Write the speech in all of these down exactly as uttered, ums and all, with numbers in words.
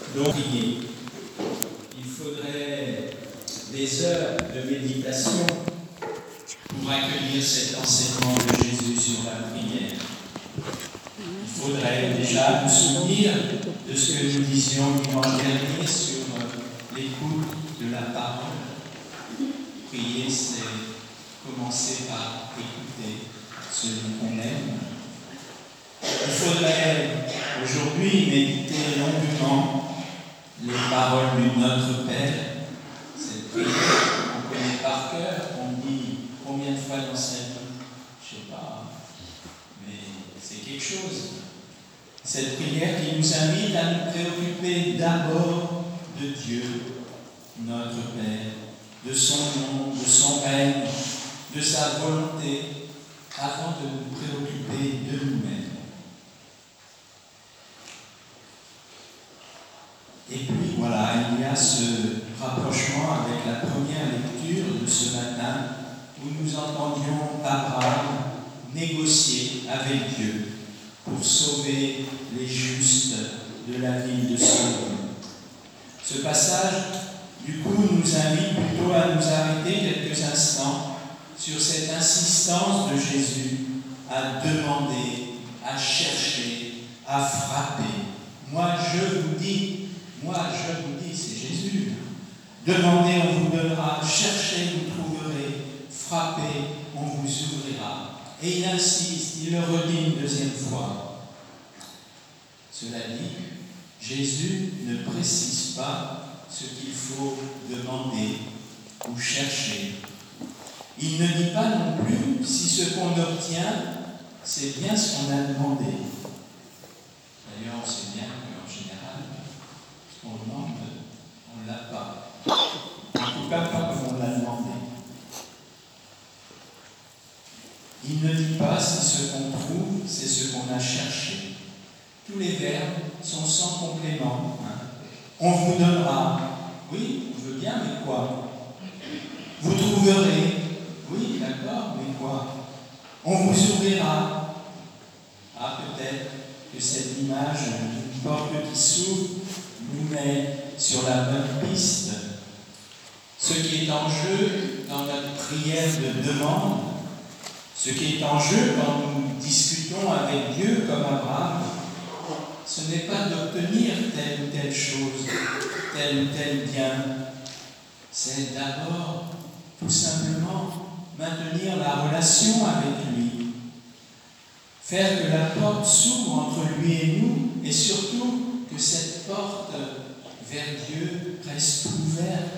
Donc, il faudrait des heures de méditation pour accueillir cet enseignement de Jésus sur la prière. Il faudrait déjà nous souvenir de ce que nous disions dimanche dernier sur l'écoute de la parole. Prier, c'est commencer par écouter celui qu'on aime. Il faudrait aujourd'hui méditer longuement les paroles de notre Père. Cette prière qu'on connaît par cœur, on dit combien de fois dans sa vie, je ne sais pas, mais c'est quelque chose. Cette prière qui nous invite à nous préoccuper d'abord de Dieu, notre Père, de son nom, de son règne, de sa volonté, avant de nous préoccuper de nous-mêmes. Et puis voilà, il y a ce rapprochement avec la première lecture de ce matin où nous entendions Abraham négocier avec Dieu pour sauver les justes de la ville de Sodome. Ce passage, du coup, nous invite plutôt à nous arrêter quelques instants sur cette insistance de Jésus à demander, à chercher, à frapper. Moi, je vous dis, moi, je vous dis, c'est Jésus. Demandez, on vous donnera. Cherchez, vous trouverez. Frappez, on vous ouvrira. Et il insiste, il le redit une deuxième fois. Cela dit, Jésus ne précise pas ce qu'il faut demander ou chercher. Il ne dit pas non plus si ce qu'on obtient, c'est bien ce qu'on a demandé. D'ailleurs, on sait bien qu'en général, ce qu'on demande, on ne l'a pas. En tout cas, pas comme on l'a demandé. Il ne dit pas si ce qu'on trouve, c'est ce qu'on a cherché. Tous les verbes sont sans complément. Hein. On vous donnera. Oui, on veut bien, mais quoi? Vous trouverez. Oui, d'accord, mais quoi? On vous ouvrira. Ah, peut-être que cette image d'une porte qui s'ouvre nous met sur la bonne piste. Ce qui est en jeu dans notre prière de demande, ce qui est en jeu quand nous discutons avec Dieu comme Abraham, ce n'est pas d'obtenir telle ou telle chose, tel ou tel bien. C'est d'abord, tout simplement, maintenir la relation avec lui. Faire que la porte s'ouvre entre lui et nous, et surtout que cette porte vers Dieu reste ouverte.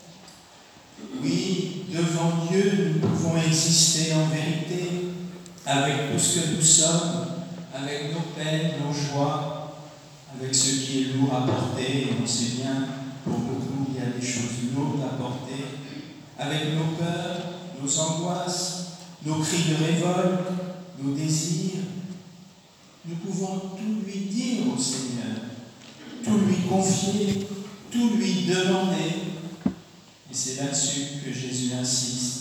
Oui, devant Dieu, nous pouvons exister en vérité, avec tout ce que nous sommes, avec nos peines, nos joies, avec ce qui est lourd à porter, et on sait bien, pour beaucoup, il y a des choses lourdes à porter, avec nos peurs, nos angoisses, nos cris de révolte, nos désirs. Nous pouvons tout lui dire au Seigneur, tout lui confier, tout lui demander. Et c'est là-dessus que Jésus insiste.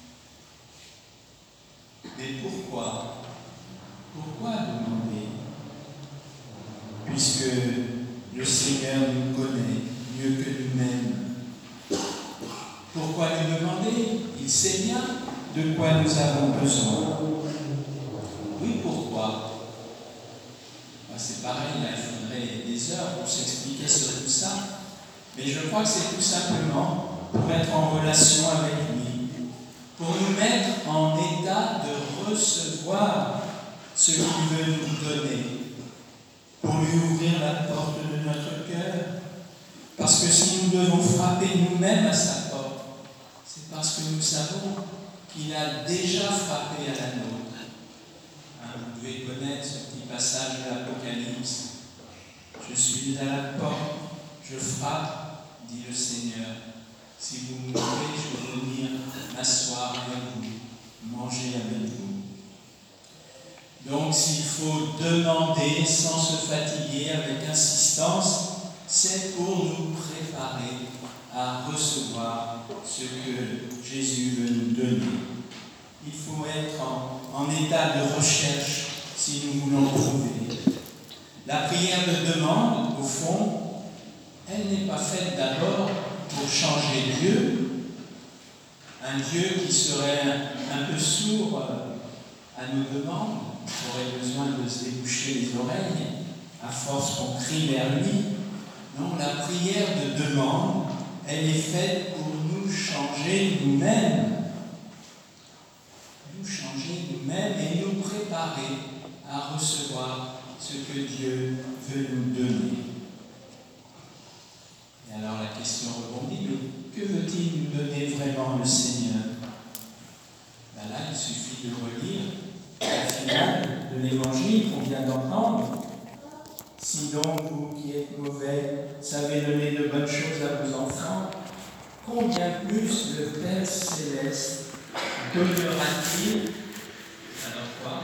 Mais pourquoi? Pourquoi demander? Puisque le Seigneur nous connaît mieux que nous-mêmes. Pourquoi lui demander? Il sait bien de quoi nous avons besoin. Oui, pourquoi? Ben, c'est pareil, là, il faudrait des heures pour s'expliquer sur tout ça. Mais je crois que c'est tout simplement pour être en relation avec lui, pour nous mettre en état de recevoir ce qu'il veut nous donner, pour lui ouvrir la porte de notre cœur. Parce que si nous devons frapper nous-mêmes à sa porte, c'est parce que nous savons qu'il a déjà frappé à la nôtre. Hein, vous devez connaître ce petit passage de l'Apocalypse. Je suis à la porte, je frappe, dit le Seigneur. Si vous m'ouvrez, je vais venir m'asseoir avec vous, manger avec vous. Donc, s'il faut demander sans se fatiguer, avec insistance, c'est pour nous préparer à recevoir ce que Jésus veut nous donner. Il faut être en, en état de recherche si nous voulons trouver. La prière de demande, au fond, elle n'est pas faite d'abord pour changer Dieu, un Dieu qui serait un, un peu sourd à nos demandes, qui aurait besoin de se déboucher les oreilles, à force qu'on crie vers lui. Non, la prière de demande, elle est faite pour nous changer nous-mêmes, nous changer nous-mêmes et nous préparer à recevoir ce que Dieu veut nous donner. Et alors la question rebondit, mais que veut-il nous donner vraiment le Seigneur? Ben là, il suffit de relire la finale de l'Évangile qu'on vient d'entendre. Si donc vous qui êtes mauvais savez donner de bonnes choses à vos enfants, combien plus le Père Céleste donnera-t-il? Alors quoi?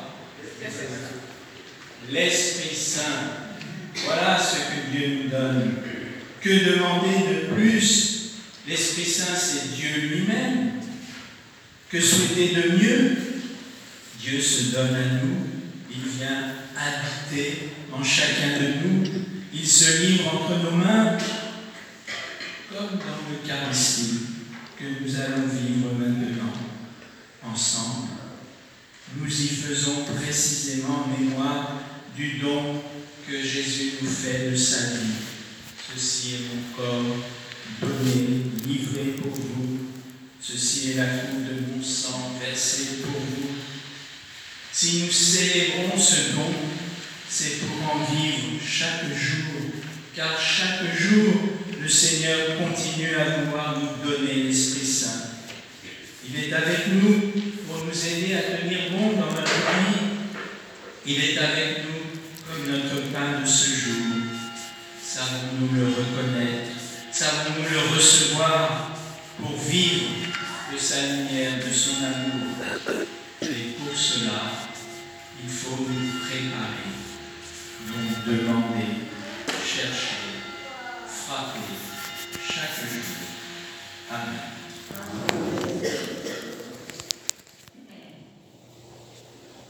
L'Esprit Saint. Voilà ce que Dieu nous donne. Que demander de plus? L'Esprit Saint, c'est Dieu lui-même. Que souhaiter de mieux? Dieu se donne à nous. Il vient habiter en chacun de nous. Il se livre entre nos mains, comme dans l'Eucharistie que nous allons vivre maintenant ensemble. Nous y faisons précisément mémoire du don que Jésus nous fait de sa vie. Ceci est mon corps donné, livré pour vous. Ceci est la coupe de mon sang versée pour vous. Si nous célébrons ce don, c'est pour en vivre chaque jour, car chaque jour, le Seigneur continue à vouloir nous donner l'Esprit Saint. Il est avec nous pour nous aider à tenir bon dans notre vie. Il est avec nous comme notre pain de ce jour. Savons-nous le reconnaître? Savons-nous le recevoir pour vivre de sa lumière, de son amour? Et pour cela, il faut nous préparer. Donc demander, chercher, frapper chaque jour. Amen.